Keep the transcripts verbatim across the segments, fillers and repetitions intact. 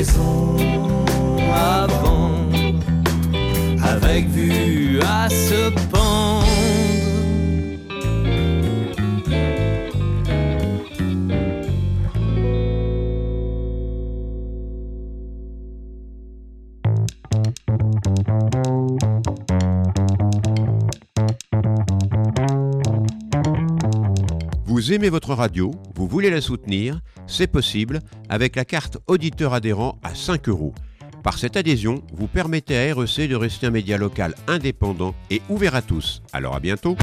maison à vendre, avec vue à se pendre. Vous aimez votre radio, vous voulez la soutenir, c'est possible avec la carte auditeur adhérent à cinq euros. Par cette adhésion, vous permettez à R E C de rester un média local indépendant et ouvert à tous. Alors à bientôt.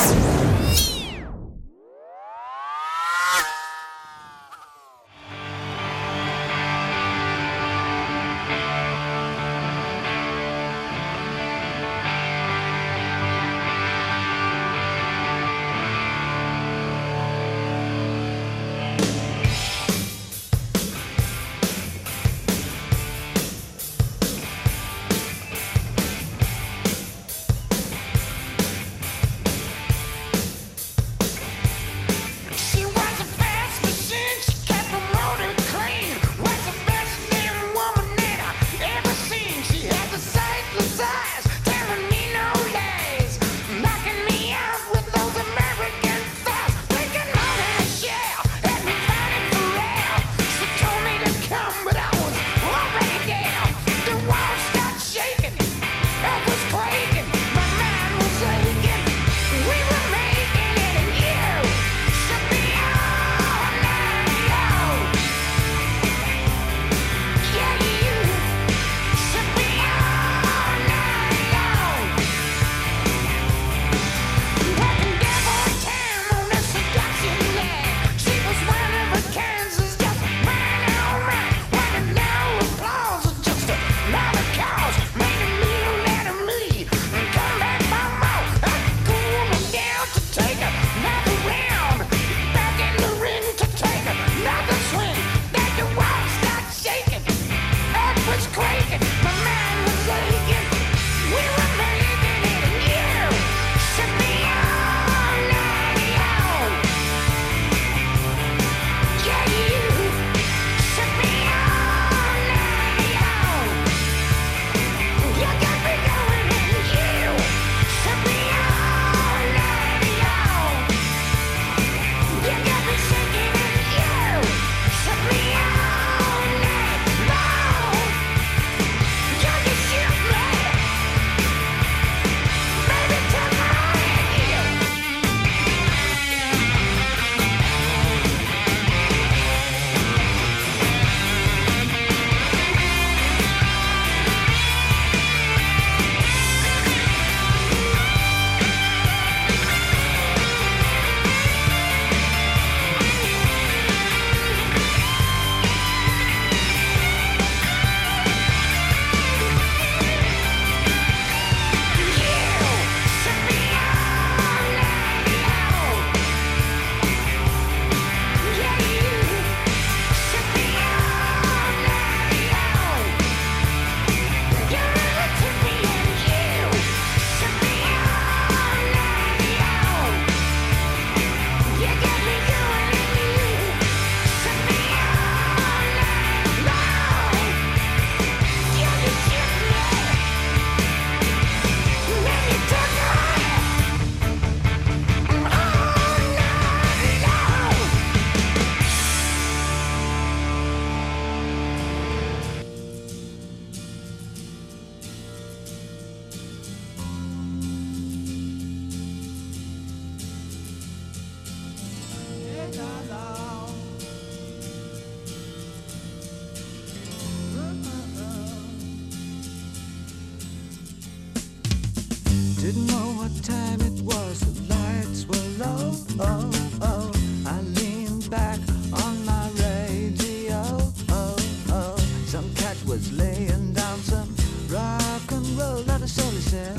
Didn't know what time it was, the lights were low. Oh, oh. I leaned back on my radio. Oh, oh. Some cat was laying down some rock and roll that I slowly said.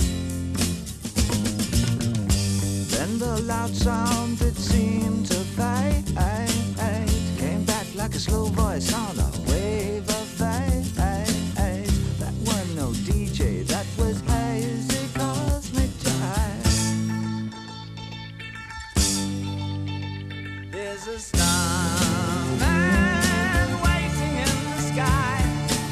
Then the loud sound it seemed to fade. Came back like a slow voice on a wave of fade. That wasn't no D J, that was hazy cosmic jive. There's a starman waiting in the sky.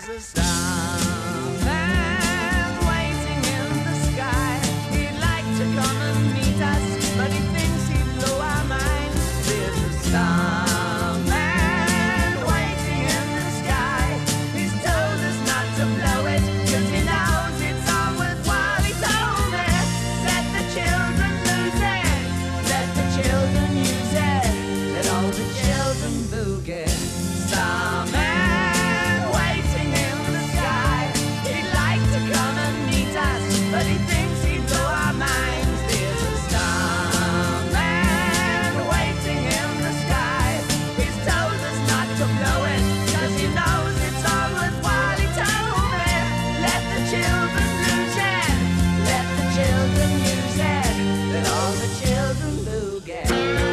There's a starman waiting in the sky. He'd like to come and meet us, but he thinks he'd blow our minds. There's a starman waiting in the sky. He's told us not to blow it, 'cause he knows it's all worthwhile. He told me, let the children lose it, let the children use it, let all the children boogie. Starman waiting in the sky. He'd like to come and meet us, but he thinks he'd blow our minds. There's a starman waiting in the sky. He's told us not to blow it, 'cause he knows it's all worthwhile. He told me, let the children lose it, let the children use it, let all the children boogie.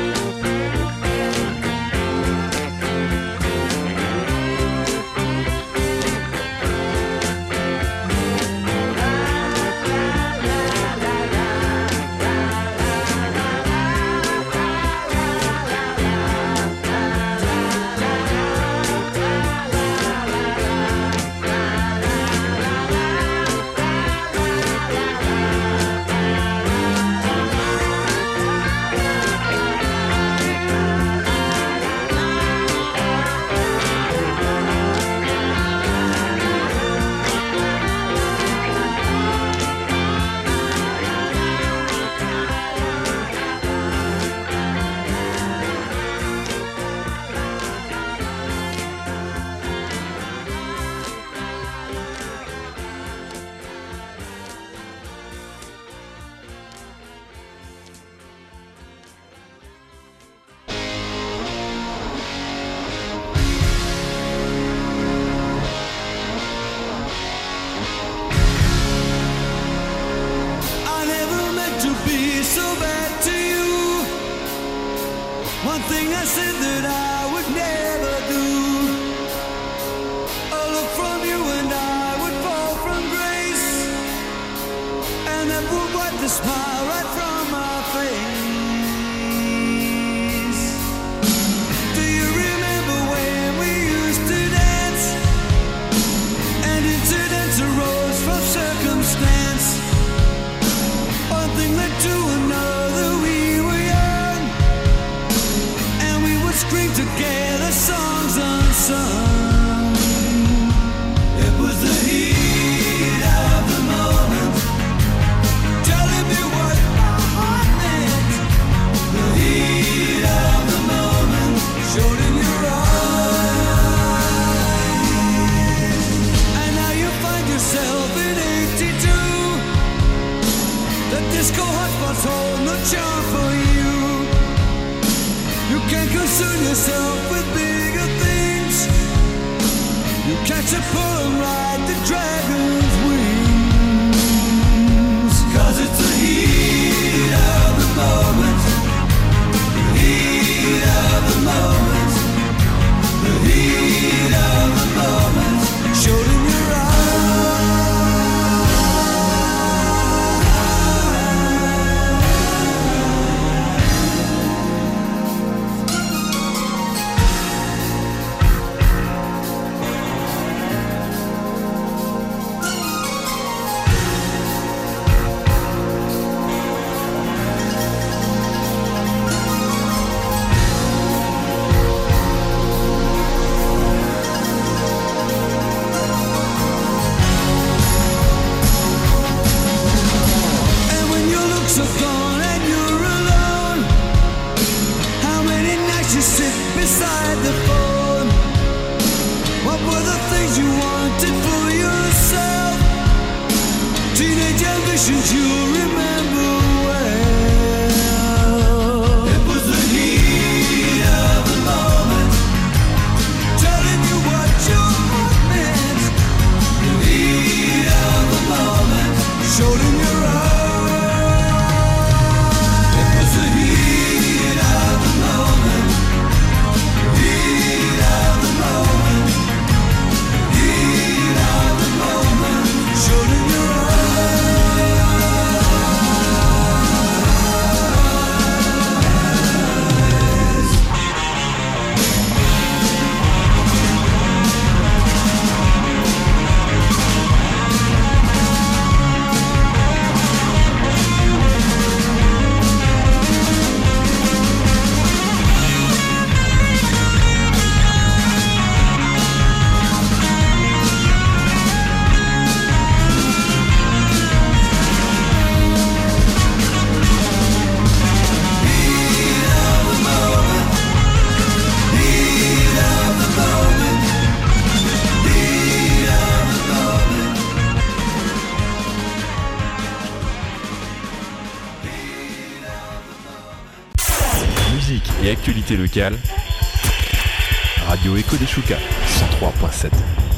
I never meant to be so bad to you. One thing I said that I would never do. A look from you and I would fall from grace, and that would wipe the smile right from my face. Do you remember when we used to dance, and incidents arose from circumstance? One thing led to another, we were young, and we would scream together songs unsung. It was the heat of the moment, telling me what my heart meant. The heat of the moment showed in your eyes, and now you find yourself in eighty-two. The disco hotspots hold no charm for you. You can't concern yourself with bigger things. You catch a pull and ride the dragon's wings. 'Cause it's the heat of the moment, the heat of the moment, the heat of the moment showed in your eyes. And when your looks are gone and you're alone, how many nights you sit beside the phone? What were the things you wanted for yourself? Teenage ambitions you remember well. It was the heat of the moment, telling you what your heart meant. The heat of the moment showed in your eyes. It was the heat of the moment, heat of the moment, heat of the moment showed in your eyes. et actualité locale, Radio Écho des Choucas, cent trois point sept.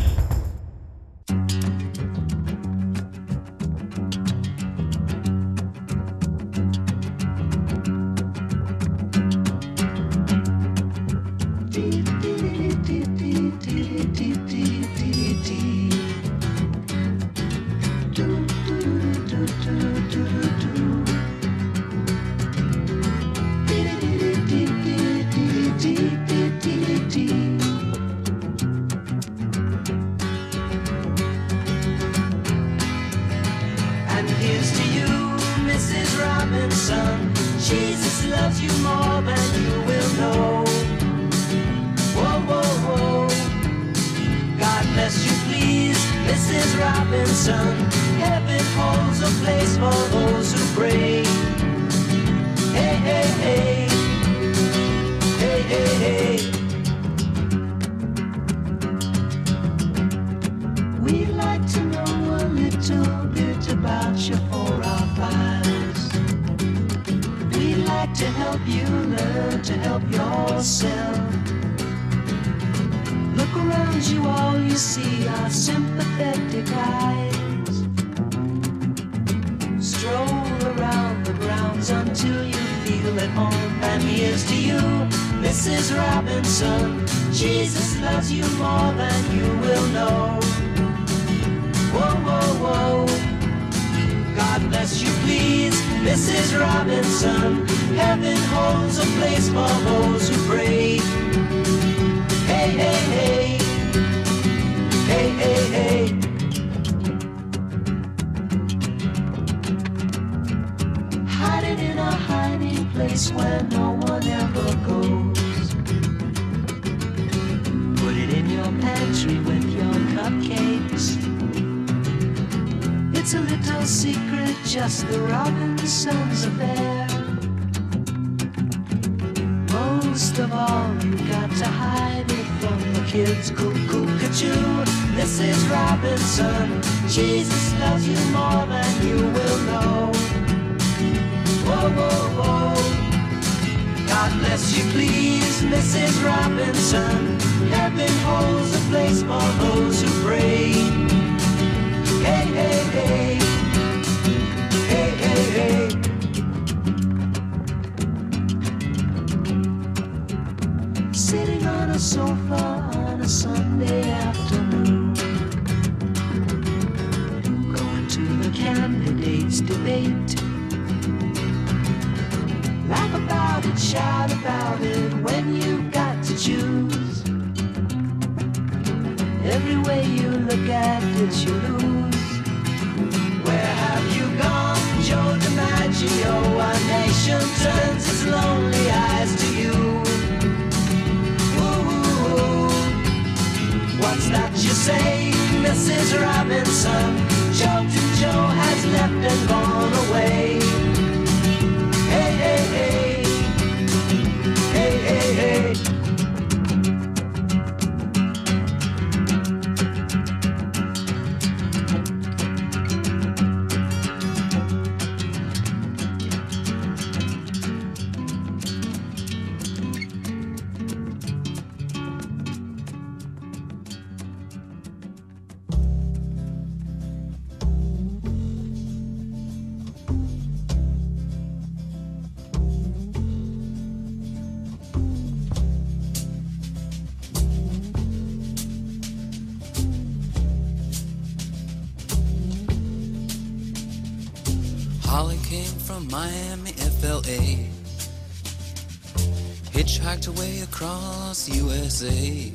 Holly came from Miami, F L A, hitchhiked away across U S A,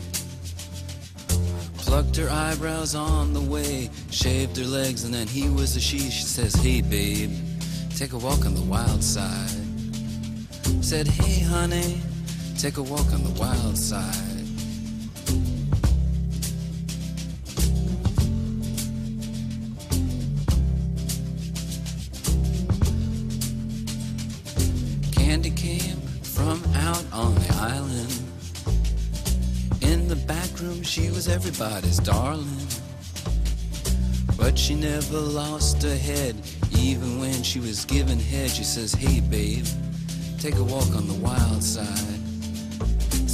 plucked her eyebrows on the way, shaved her legs, and then he was a she. She says, hey babe, take a walk on the wild side. Said, hey honey, take a walk on the wild side. Candy came from out on the island. In the back room she was everybody's darling, but she never lost her head. Even when she was giving head, she says, hey babe, take a walk on the wild side.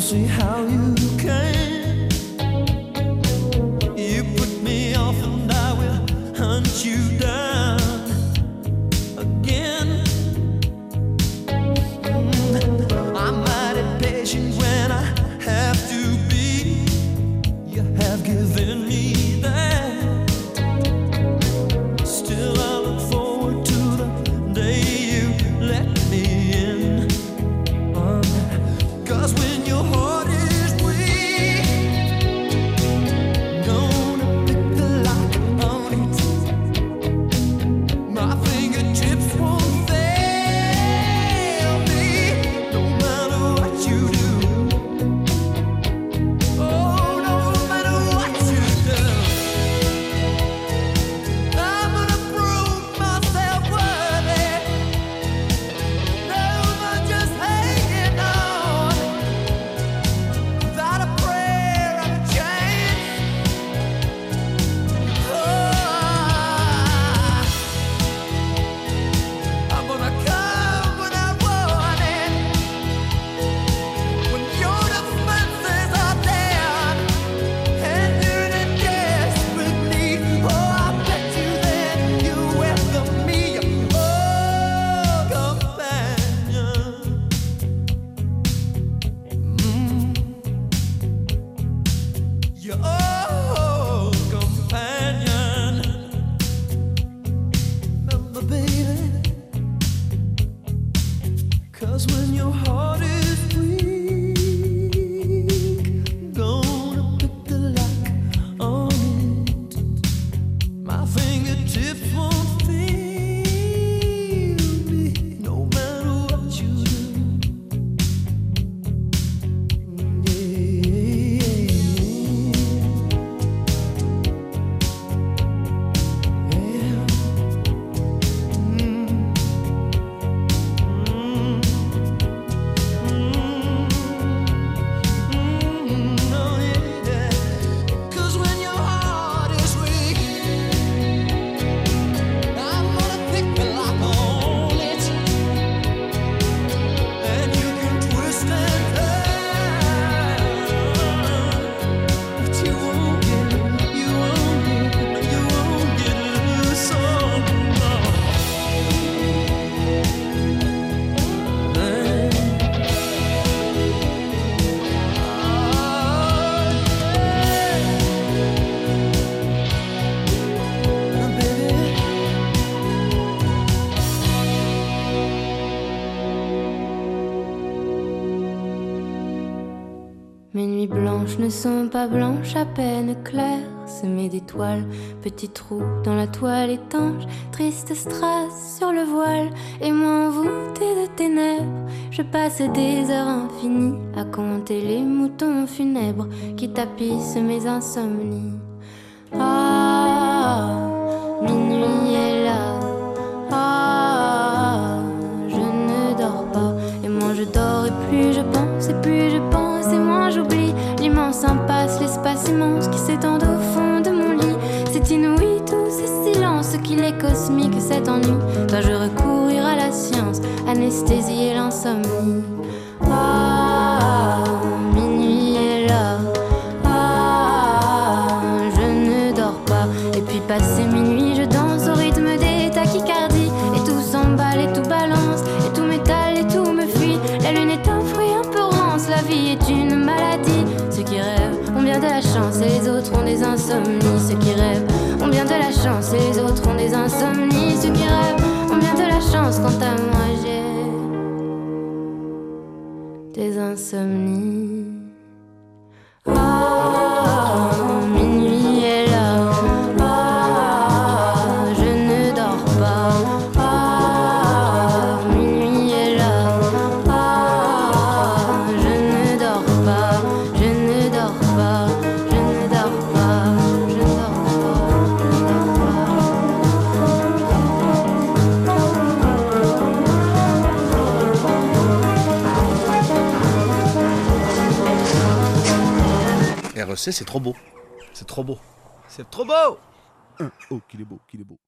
don't see how you can. You put me off and I will hunt you down again. Mm, I'm mighty patient when I have to be. You have given me that. Still I look forward to the day you let me in. Um, Cause when your heart is weak, gonna pick the lock on it. My fingertips won't fail me, no matter what you do. Oh, no matter what you do. I'm gonna prove myself worthy. No more just hanging on without a prayer or a chance. Oh, I'm gonna come when I want it. When your defenses are down and you're in desperate need. Oh, I bet you then you welcome me, oh, companion. Mm. Your old companion. Remember, baby, 'cause when your heart is weak, gonna pick the lock on it. My fingertips won't fail me, no matter what you do. Yeah. Yeah. Mm. Mm. Mm. Oh, yeah. 'Cause when your heart is weak, I'm gonna pick the lock on it. And you can twist and turn, but you won't get, you won't get, you won't get loose. Oh, no. Hey. Oh, baby. Mes nuits blanches ne sont pas blanches, à peine claires, semées d'étoiles, petits trous dans la toile étanche, triste strass sur le voile, et moi envoûtée de ténèbres, je passe des heures infinies à compter les moutons funèbres qui tapissent mes insomnies. Ah, minuit est là, ah, je ne dors pas, et moins je dors et plus je pense, et plus je pense et moins j'oublie l'immense impasse, l'espace immense qui s'étend au fond de mon lit. C'est inouï tous ces silences, qu'il est cosmique cet ennui. Dois-je recourir à la science, anesthésier l'insomnie? Ah, minuit est là, ah, je ne dors pas, et puis passé minuit je danse au rythme des tachycardies, et tout s'emballe et tout balance, et tout m'étale et tout me fuit. La lune est un fruit un peu rance, la vie est une maladie. Ceux qui rêvent ont bien de la chance et les autres ont des insomnies. Ceux qui rêvent ont bien de la chance et les autres ont des insomnies. Ceux qui rêvent ont bien de la chance, quant à moi j'ai des insomnies. Ah, minuit est là, ah, je ne dors pas. Ah, minuit est là, ah, je ne dors pas, je ne dors pas, je ne dors pas, je ne dors pas, je ne dors pas. R E C, c'est trop beau. C'est trop beau. C'est trop beau. Oh, qu'il est beau, qu'il est beau.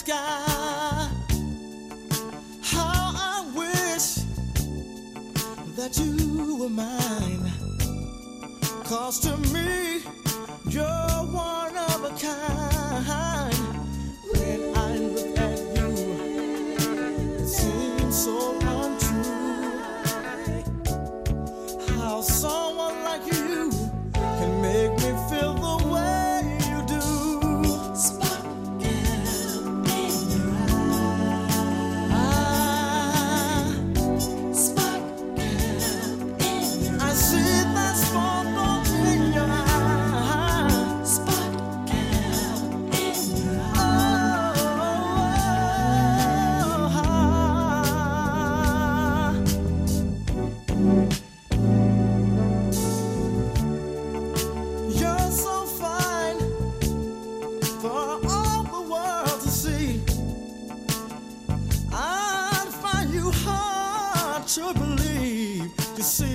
sky. How I wish that you were mine. 'Cause to me, you're one of a kind. When I look at you, it seems so untrue. How someone like you can make me feel the way you do. Sparkle in your eye. Sparkle in your eye. I see that sparkle in your eye. Sparkle in your eye. You're so fine for all the world to see. I'd find you hard to believe. You see,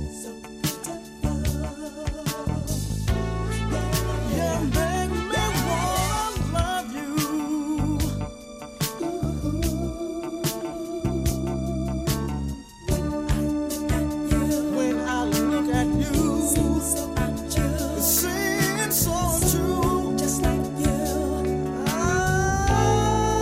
you make me wanna love you. When I look at you, it seems so true. Just like you. Ah,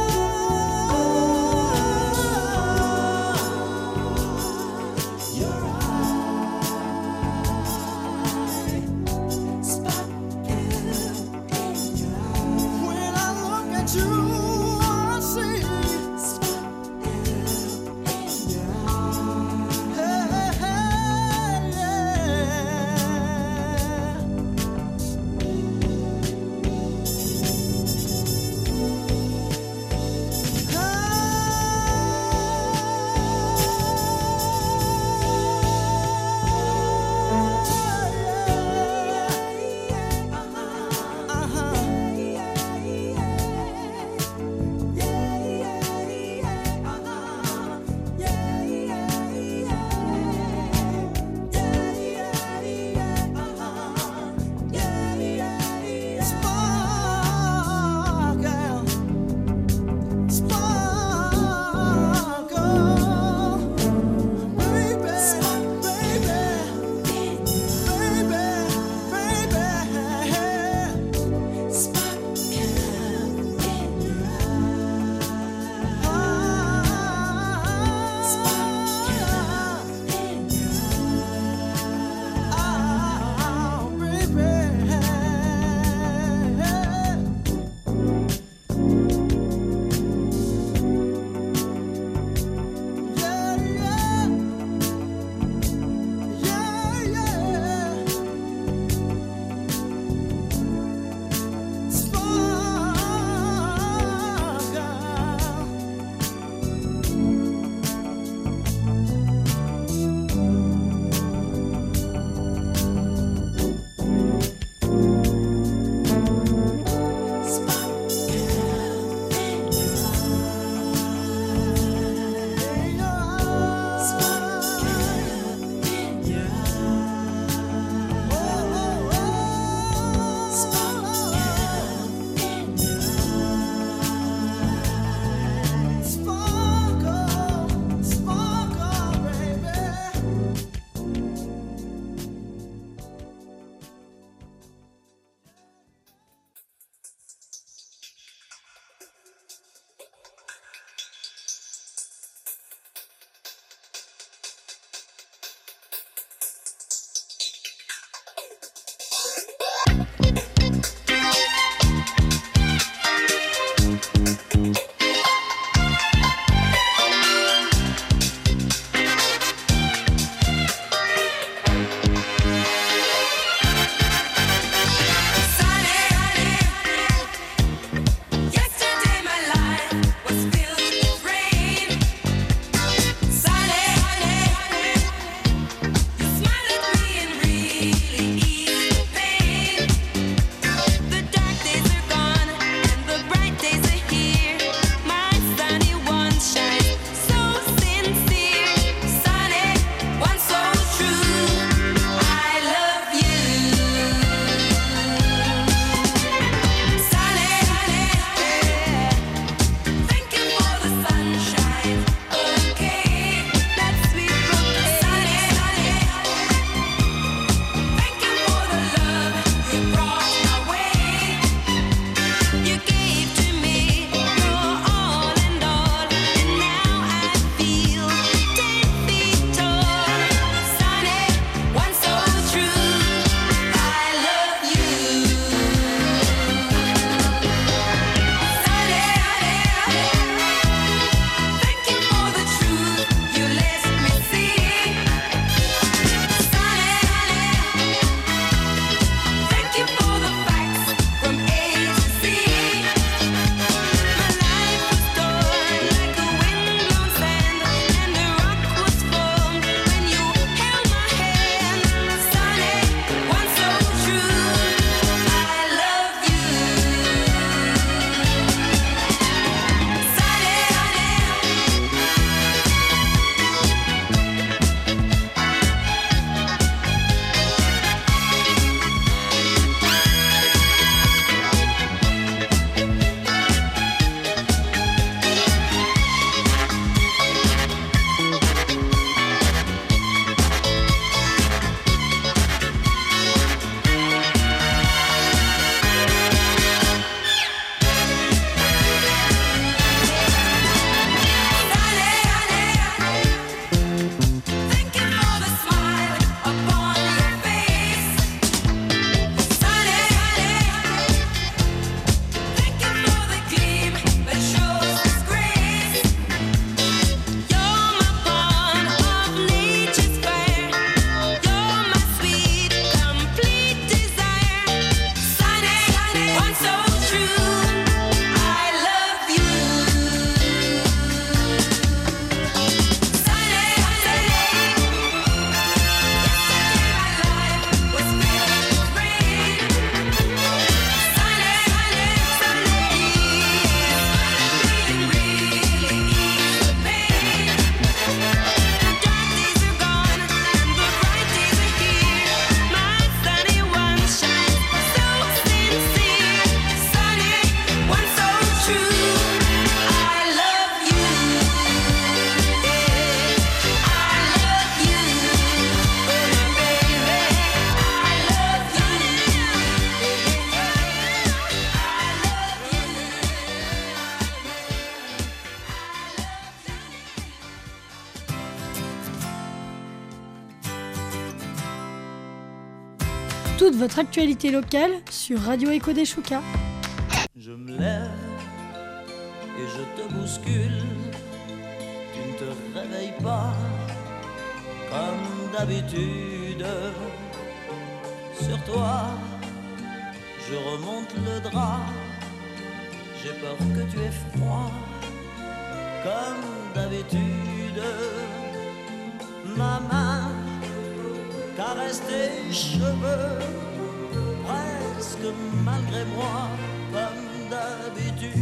toute votre actualité locale sur Radio Echo des Choucas. Je me lève et je te bouscule. Tu ne te réveilles pas comme d'habitude. Sur toi, je remonte le drap. J'ai peur que tu aies froid comme d'habitude. Ma main caresse tes cheveux presque malgré moi comme d'habitude.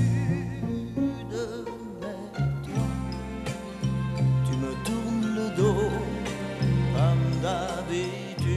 Mais toi, tu me tournes le dos comme d'habitude.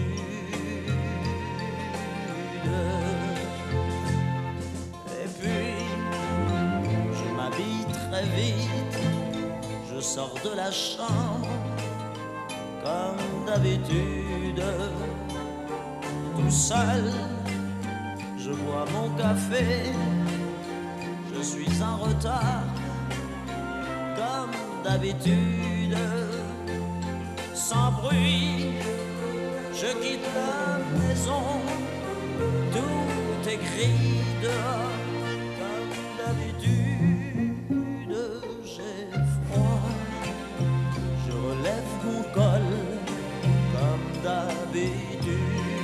Et puis, je m'habille très vite, je sors de la chambre comme d'habitude. Tout seul, je bois mon café, je suis en retard, comme d'habitude. Sans bruit, je quitte la maison, tout est gris dehors, comme d'habitude. J'ai froid, je relève mon col, comme d'habitude.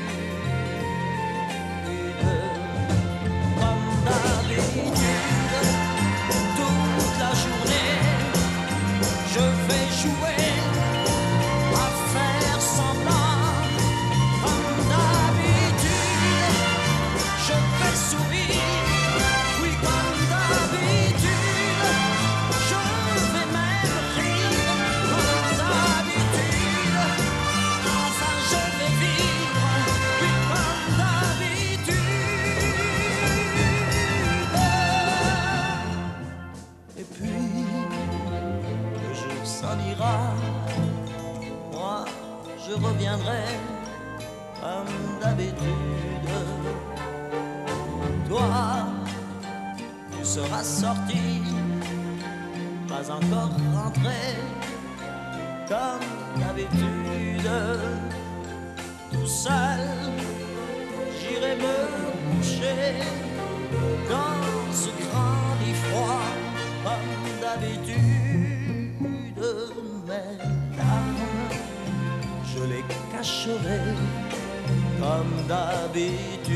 Toute la journée, je vais jouer à faire semblant. Comme d'habitude, je vais sourire. Oui, comme d'habitude, je vais même rire. Comme d'habitude, enfin je vais vivre. Oui, comme d'habitude. Et puis, le jour s'en ira, moi je reviendrai comme d'habitude. Toi, tu seras sorti, pas encore rentré, comme d'habitude. Tout seul, j'irai me coucher dans ce grand lit froid, comme d'habitude. Mes larmes, je les cacherai comme d'habitude.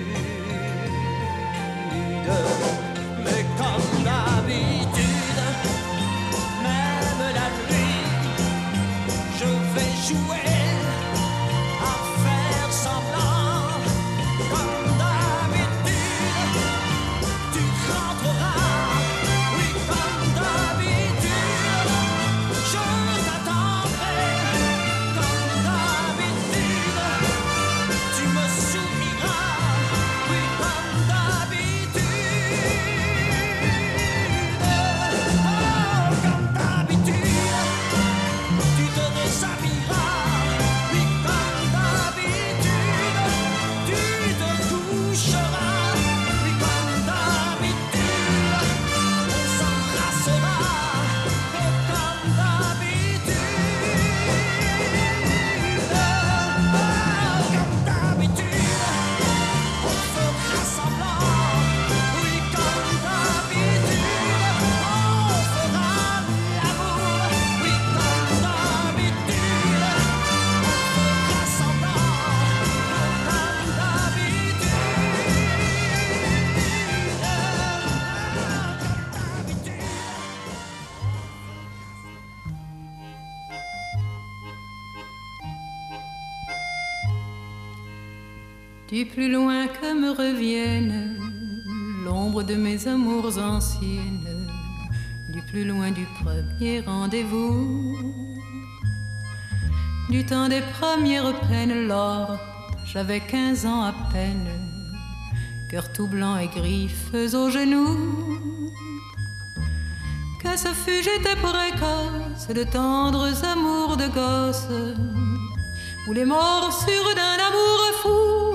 Mais comme d'habitude, même la nuit, je vais jouer à faire semblant. Comme d'habitude, tu rentreras. Oui, comme d'habitude, je t'attendrai. Comme d'habitude, tu me souriras. Oui, comme d'habitude. Oh, comme d'habitude, tu te déshabilleras. Oui, comme d'habitude, tu te coucheras. Oui, comme d'habitude, on s'embrassera. Oh, comme d'habitude. Oh, comme d'habitude, on fera semblant. Oui, comme d'habitude, on fera l'amour. Oui, comme d'habitude, on fera semblant. Comme d'habitude. Du plus loin que me revienne l'ombre de mes amours anciennes, du plus loin du premier rendez-vous, du temps des premières peines, lors j'avais quinze ans à peine, cœur tout blanc et griffes aux genoux. Que ce fut, j'étais précoce, de tendres amours de gosse, ou les morsures d'un amour fou.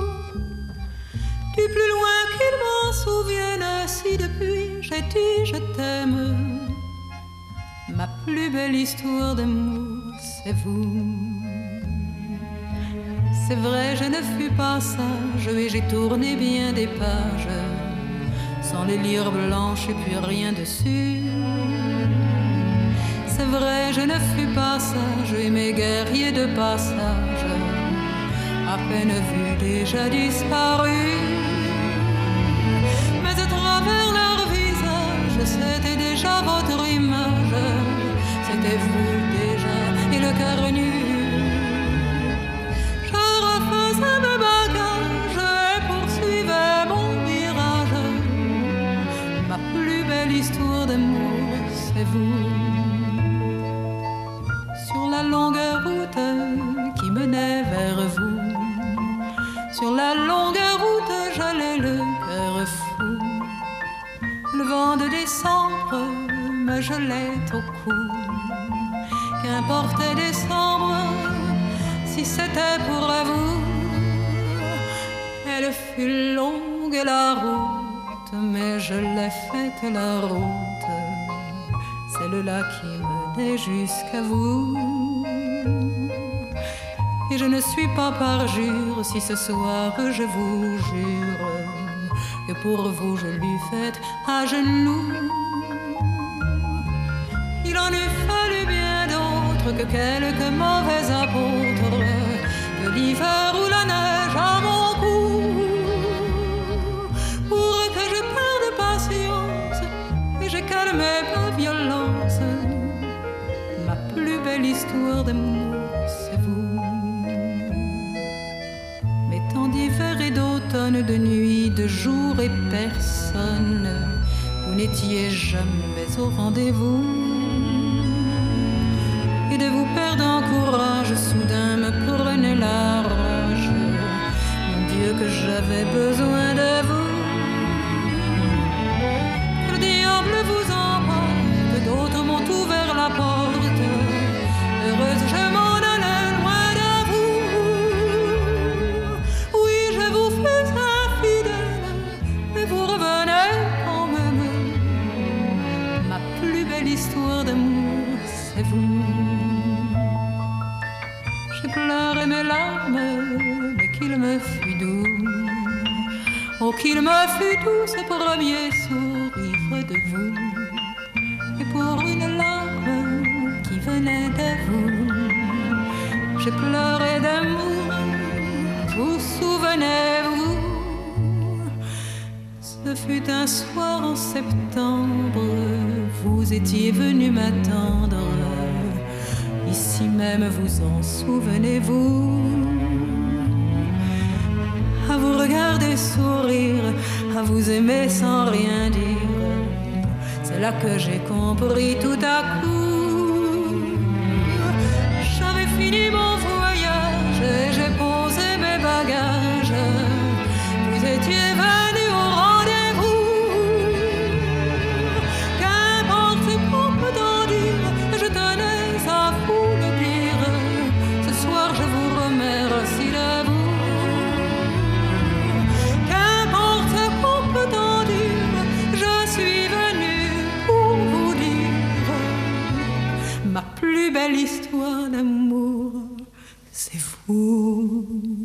Du plus loin qu'il m'en souvienne, si depuis j'ai dit je t'aime, ma plus belle histoire d'amour, c'est vous. C'est vrai, je ne fus pas sage et j'ai tourné bien des pages sans les lire blanches et puis rien dessus. C'est vrai, je ne fus pas sage et mes guerriers de passage à peine vus déjà disparus. Mais à travers leur visage, c'était déjà votre image, c'était vous déjà et le cœur nu. Je refaisais mes bagages et poursuivais mon virage. Ma plus belle histoire d'amour, c'est vous. Sur la longue route qui menait vers vous, sur la longue route, j'allais le cœur fou. Le vent de décembre me gelait au cou. Qu'importe décembre, si c'était pour vous. Elle fut longue la route, mais je l'ai faite la route, celle-là qui menait jusqu'à vous. Et je ne suis pas parjure si ce soir je vous jure que pour vous je l'eus faite à genoux. Il en eût fallu bien d'autres que quelques mauvais apôtres, de l'hiver ou la neige à mon cou, pour que je perde patience et j'ai calmé ma violence. Ma plus belle histoire d'amour, c'est vous. D'hiver et d'automne, de nuit, de jour et personne, vous n'étiez jamais au rendez-vous. Et de vous perdre en courage, soudain me prenait la rage. Mon Dieu, que j'avais besoin de vous. Que le diable vous emporte, d'autres m'ont ouvert la porte. Heureuse, je m'en allais loin de vous. Oui, je vous fus infidèle, mais vous revenez quand même. Ma plus belle histoire d'amour, c'est vous. J'ai pleuré mes larmes, mais qu'il me fut doux. Oh, qu'il me fut doux ce premier sourire de vous. Et pour une larme qui venait de vous, j'ai pleuré d'amour. Vous souvenez-vous, ce fut un soir en septembre, vous étiez venu m'attendre. Ici même, vous en souvenez-vous? À vous regarder sourire, à vous aimer sans rien dire. C'est là que j'ai compris tout à coup. J'avais fini mon voyage et j'ai posé mes bagages. Vous étiez venu au rendez-vous. Qu'importe ce qu'on peut en dire, je tenais à vous le dire. Ce soir je vous remercie de vous. Qu'importe ce qu'on peut en dire, je suis venue pour vous dire ma plus belle histoire d'amour, c'est vous.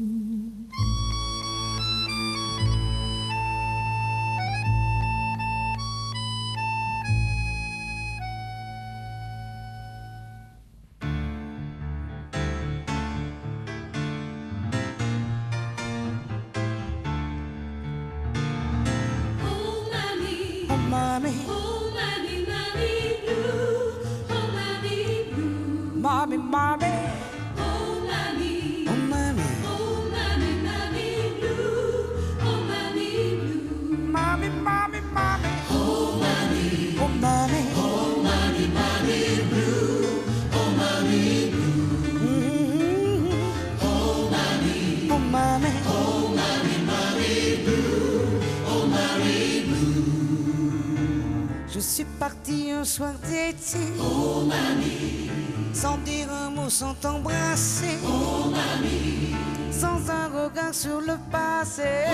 Mommy, mommy, oh mommy, oh mommy, oh mommy, mommy blue, oh mommy blue, mommy, mommy, mommy, oh mommy, oh mommy, oh mommy, mommy blue, oh mommy blue, mm-hmm. oh mommy, oh mommy, oh mommy, mommy blue, oh mommy blue. Je suis parti un soir d'été, oh mamie, sans dire un mot, sans t'embrasser, oh mamie, sans un regard sur le passé.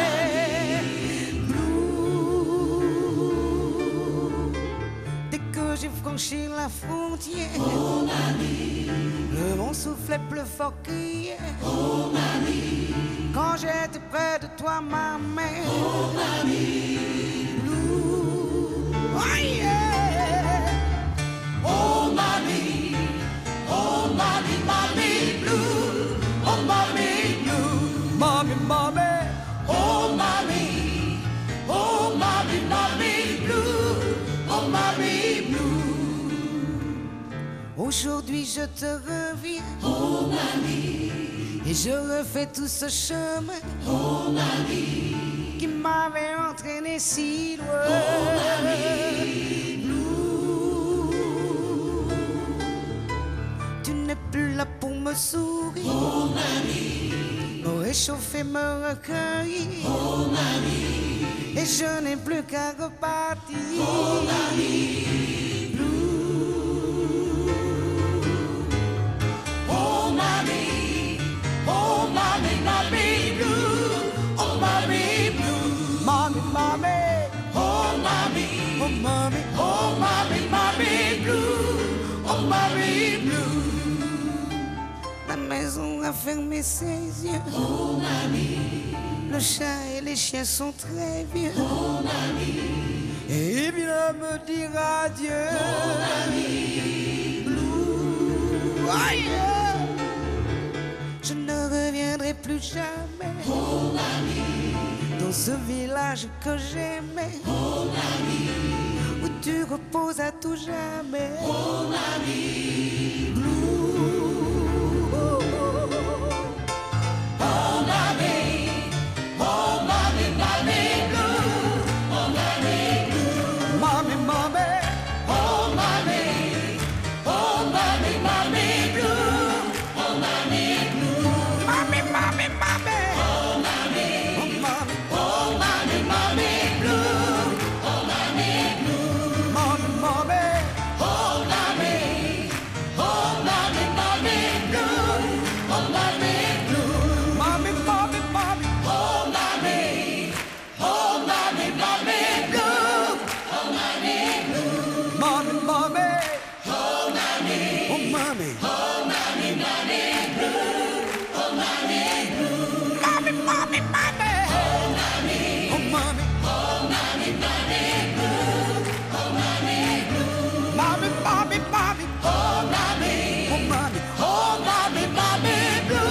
Blue. Dès que j'ai franchi la frontière. Oh mamie, le vent soufflait plus fort qu'hier. Oh mamie, quand j'étais près de toi, ma mère. Oh mamie, blue. Oh yeah. Oh mamie, oh mamie, mamie blue. Oh mamie blue, mamie, mamie. Oh mamie, oh mamie, mamie blue. Oh mamie blue. Aujourd'hui je te reviens. Oh mamie. Et je refais tout ce chemin. Oh mamie. Qui m'avait entraîné si loin. Oh mamie blue. Tu n'es plus là pour me sourire. Oh mamie. Me réchauffer, me recueillir. Oh mamie. Et je n'ai plus qu'à repartir. Oh mamie blue. Oh mamie, oh mamie, mamie blue. Oh mamie blue, mamie, mamie. Oh mamie, oh mamie, oh mamie, mamie blue. Oh mamie blue. La maison a fermé ses yeux. Oh mamie. Le chat et les chiens sont très vieux. Oh mamie. Et il vient me dire adieu. Oh mamie blue. Oh yeah. Je ne reviendrai plus jamais. Oh mamie. Dans ce village que j'aimais. Oh mamie. Où tu reposes à tout jamais. Oh mamie blue. Oh mamie. Oh mamie, mamie blue. Oh mamie blue. Mamie, mamie. Oh mamie. Oh mamie, mamie blue. Oh mamie blue. Mamie, mamie, mamie. Oh mamie. Oh mamie. Oh mamie, mamie blue. Oh mamie blue. Mamie, mamie. Oh mamie. Oh mamie, mamie blue. Oh mamie blue. Mamie, mamie, mamie. Oh mamie, oh mamie, mamie blue. Oh mamie blue. Mamie, mamie. Oh mamie, oh mamie. Oh mamie, mamie blue. Oh mamie blue. Mamie, mamie, mamie. Oh mamie, oh mamie. Oh mamie, mamie blue. Oh mamie blue. Mamie, mamie, mamie. Oh mamie, oh mamie. Oh mamie, mamie blue.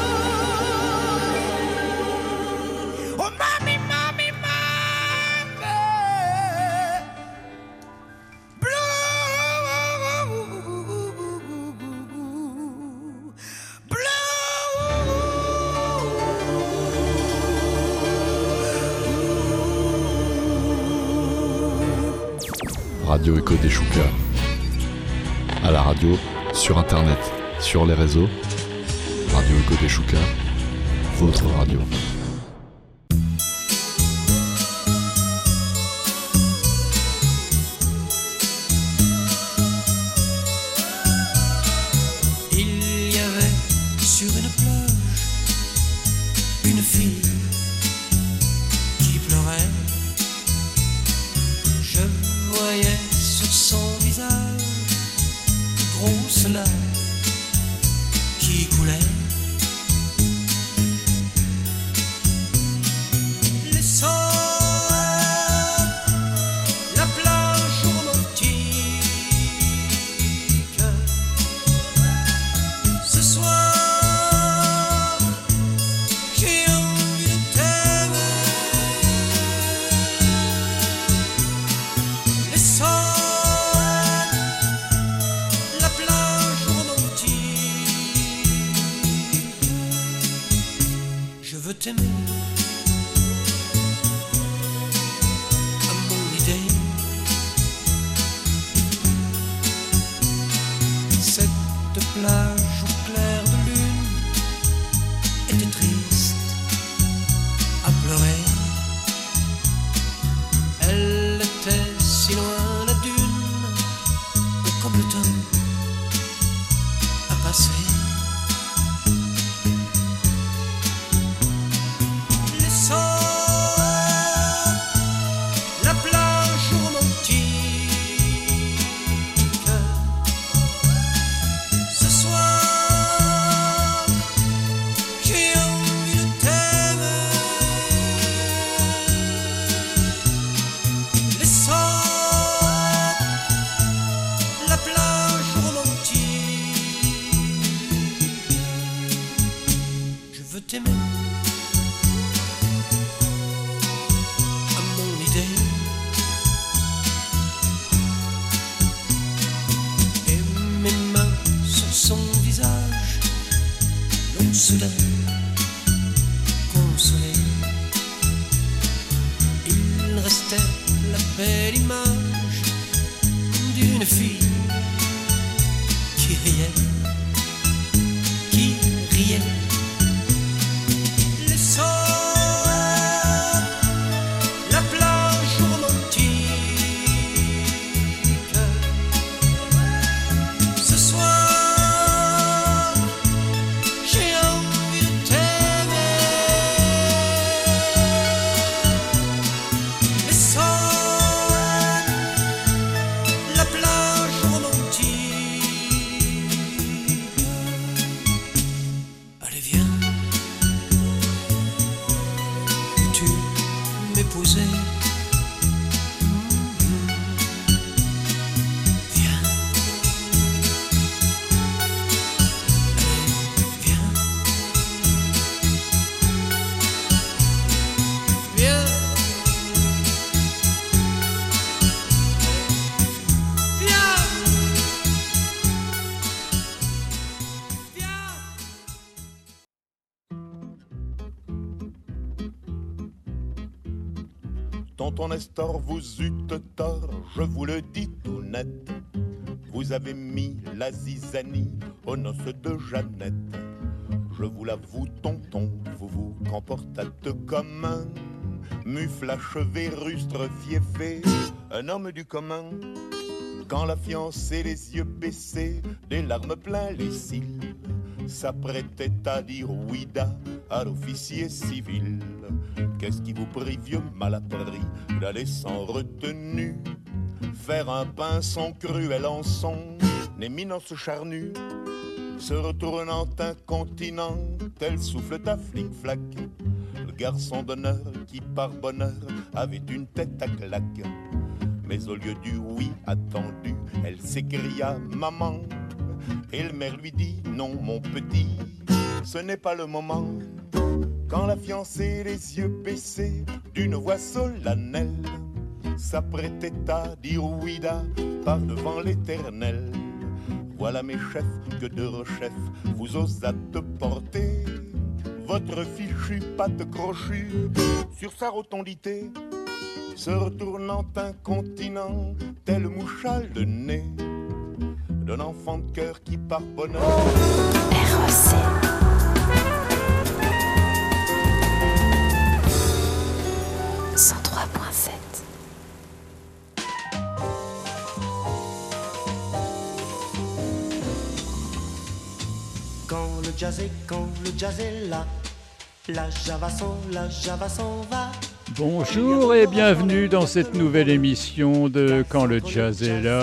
Oh mamie, mamie, mamie Radio Echo des Choucas. À la radio, sur internet, sur les réseaux. Radio Echo des Choucas, votre radio. Il y avait sur une plage une fille qui pleurait. Je voyais sur son visage de grosses larmes qui coulaient. Laissant la plage romantique. Ce soir, j'ai envie de t'aimer. Laissant la plage romantique. Je veux t'aimer à mon idée. Cette plage au clair de lune était triste à pleurer. Elle était si loin la dune, et comme le temps a passé. Laissant la plage romantique. soudain consolé. Il restait la belle image d'une fille qui riait, qui riait. Les sols, la plage romantique. Ce soir, j'ai envie de t'aimer. Les sols, la plage romantique. Allez viens, tu m'épouser. Viens, allez viens, viens, Tonton Nestor, vous eûtes tort, je vous le dis tout net. Vous avez mis la zizanie aux noces de Jeannette. Je vous l'avoue, tonton, vous vous comportâtes comme un mufle à cheveux rustre fieffé, un homme du commun. Quand la fiancée, les yeux baissés, des larmes plein les cils, s'apprêtait à dire ouida à l'officier civil. Qu'est-ce qui vous prie, vieux malappris, d'aller sans retenue faire un pain sans cruel en son, éminence charnue, se retournant incontinent, tel souffle à flic-flac, le garçon d'honneur qui par bonheur avait une tête à claque. Mais au lieu du oui attendu, elle s'écria maman, et le maire lui dit non mon petit, ce n'est pas le moment. Quand la fiancée, les yeux baissés, d'une voix solennelle, s'apprêtait à dire ouida par devant l'éternel. Voilà mes chefs que de rechefs vous osâtes porter votre fichu patte crochue sur sa rotondité, se retournant incontinent, tel mouchal de nez d'un enfant de cœur qui par bonheur R E C cent trois point sept. Quand le jazz est, quand le jazz est là, la java s'en, la java s'en va. Bonjour et bienvenue dans cette nouvelle émission de Quand le jazz est là.